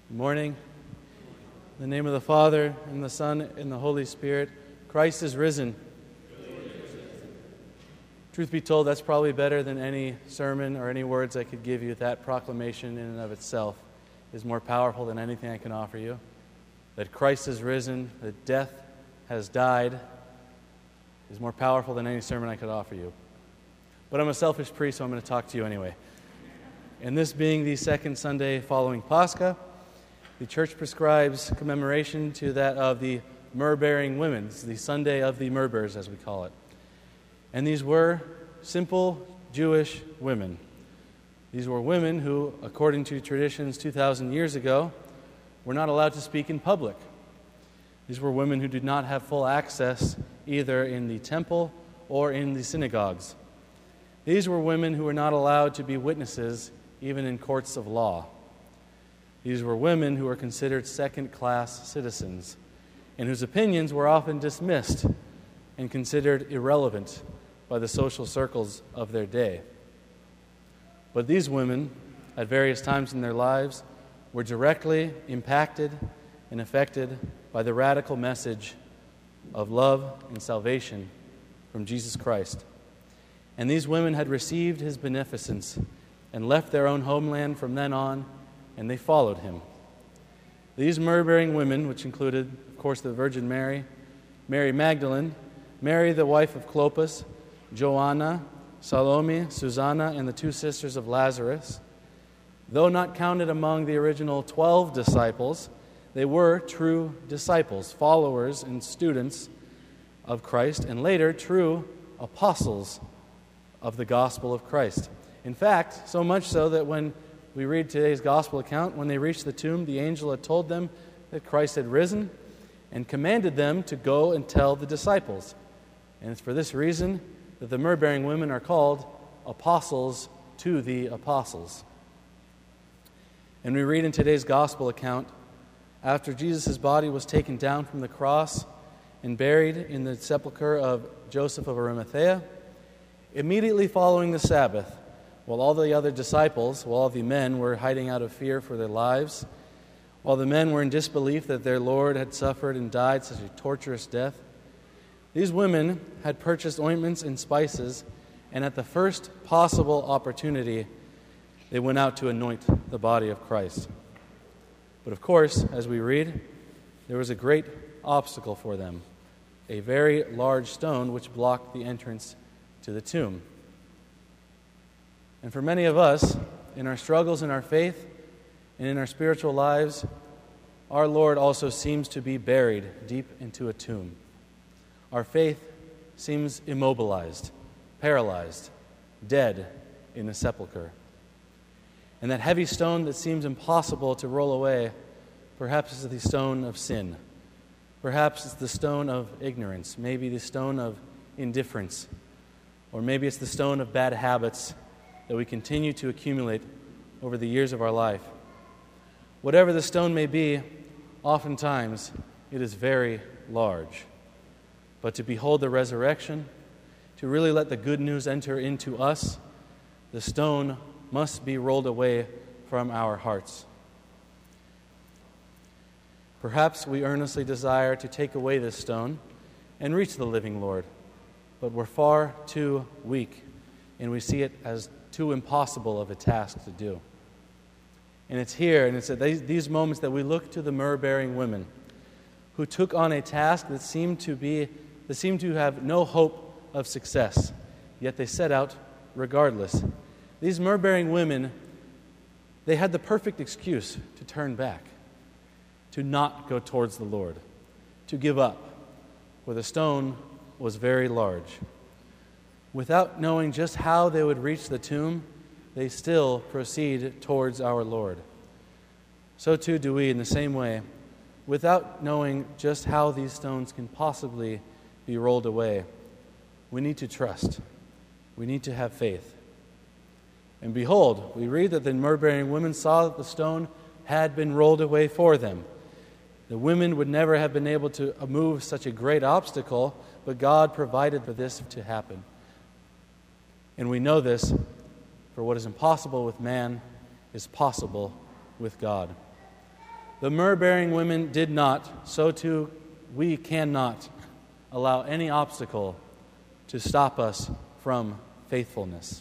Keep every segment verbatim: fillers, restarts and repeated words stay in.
Good morning. In the name of the Father, and the Son, and the Holy Spirit, Christ is risen. Truth be told, that's probably better than any sermon or any words I could give you. That proclamation in and of itself is more powerful than anything I can offer you. That Christ is risen, that death has died, is more powerful than any sermon I could offer you. But I'm a selfish priest, so I'm going to talk to you anyway. And this being the second Sunday following Pascha, the Church prescribes commemoration to that of the myrrh-bearing women. It's the Sunday of the myrrh-bearers, as we call it. And these were simple Jewish women. These were women who, according to traditions two thousand years ago, were not allowed to speak in public. These were women who did not have full access either in the temple or in the synagogues. These were women who were not allowed to be witnesses even in courts of law. These were women who were considered second-class citizens and whose opinions were often dismissed and considered irrelevant by the social circles of their day. But these women, at various times in their lives, were directly impacted and affected by the radical message of love and salvation from Jesus Christ. And these women had received his beneficence and left their own homeland from then on, and they followed him. These myrrh-bearing women, which included, of course, the Virgin Mary, Mary Magdalene, Mary, the wife of Clopas, Joanna, Salome, Susanna, and the two sisters of Lazarus, though not counted among the original twelve disciples, they were true disciples, followers and students of Christ, and later true apostles of the gospel of Christ. In fact, so much so that when we read today's gospel account, when they reached the tomb, the angel had told them that Christ had risen and commanded them to go and tell the disciples. And it's for this reason that the myrrh-bearing women are called apostles to the apostles. And we read in today's gospel account, after Jesus' body was taken down from the cross and buried in the sepulchre of Joseph of Arimathea, immediately following the Sabbath, while all the other disciples, while all the men were hiding out of fear for their lives, while the men were in disbelief that their Lord had suffered and died such a torturous death, these women had purchased ointments and spices, and at the first possible opportunity, they went out to anoint the body of Christ. But of course, as we read, there was a great obstacle for them, a very large stone which blocked the entrance to the tomb. And for many of us, in our struggles in our faith and in our spiritual lives, our Lord also seems to be buried deep into a tomb. Our faith seems immobilized, paralyzed, dead in a sepulcher. And that heavy stone that seems impossible to roll away, perhaps is the stone of sin. Perhaps it's the stone of ignorance, maybe the stone of indifference, or maybe it's the stone of bad habits that we continue to accumulate over the years of our life. Whatever the stone may be, oftentimes it is very large. But to behold the resurrection, to really let the good news enter into us, the stone must be rolled away from our hearts. Perhaps we earnestly desire to take away this stone and reach the living Lord, but we're far too weak, and we see it as too impossible of a task to do. And it's here, and it's at these moments that we look to the myrrh-bearing women who took on a task that seemed to be, that seemed to have no hope of success, yet they set out regardless. These myrrh-bearing women, they had the perfect excuse to turn back, to not go towards the Lord, to give up, for the stone was very large. Without knowing just how they would reach the tomb, they still proceed towards our Lord. So too do we in the same way, without knowing just how these stones can possibly be rolled away. We need to trust. We need to have faith. And behold, we read that the myrrh-bearing women saw that the stone had been rolled away for them. The women would never have been able to move such a great obstacle, but God provided for this to happen. And we know this, for what is impossible with man is possible with God. The myrrh-bearing women did not, so too we cannot allow any obstacle to stop us from faithfulness.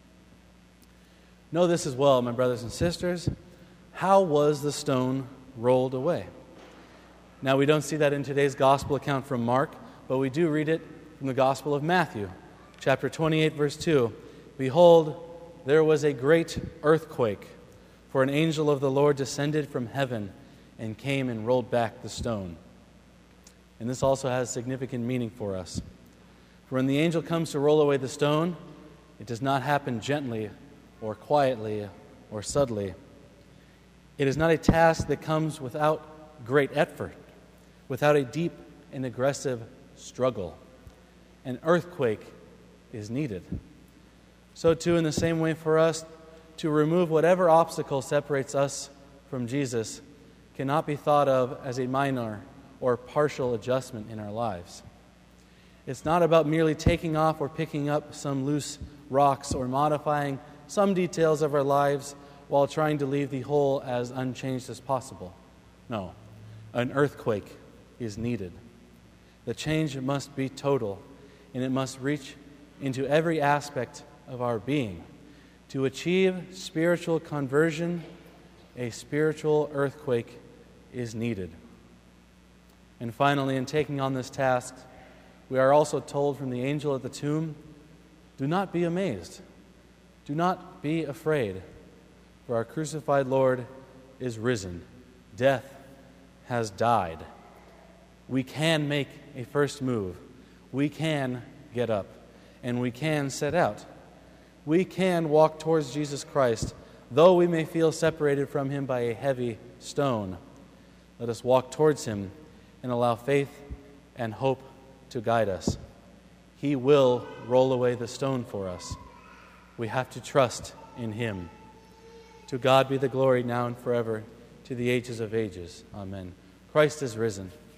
Know this as well, my brothers and sisters. How was the stone rolled away? Now, we don't see that in today's gospel account from Mark, but we do read it from the Gospel of Matthew, chapter twenty-eight, verse two. Behold, there was a great earthquake, for an angel of the Lord descended from heaven and came and rolled back the stone. And this also has significant meaning for us. For when the angel comes to roll away the stone, it does not happen gently or quietly or subtly. It is not a task that comes without great effort, without a deep and aggressive struggle. An earthquake is needed. So too, in the same way for us, to remove whatever obstacle separates us from Jesus cannot be thought of as a minor or partial adjustment in our lives. It's not about merely taking off or picking up some loose rocks or modifying some details of our lives while trying to leave the whole as unchanged as possible. No, an earthquake is needed. The change must be total, and it must reach into every aspect of our being. To achieve spiritual conversion, a spiritual earthquake is needed. And finally, in taking on this task, we are also told from the angel at the tomb, do not be amazed. Do not be afraid, for our crucified Lord is risen. Death has died. We can make a first move. We can get up, and we can set out. We can walk towards Jesus Christ, though we may feel separated from him by a heavy stone. Let us walk towards him and allow faith and hope to guide us. He will roll away the stone for us. We have to trust in him. To God be the glory now and forever, to the ages of ages. Amen. Christ is risen.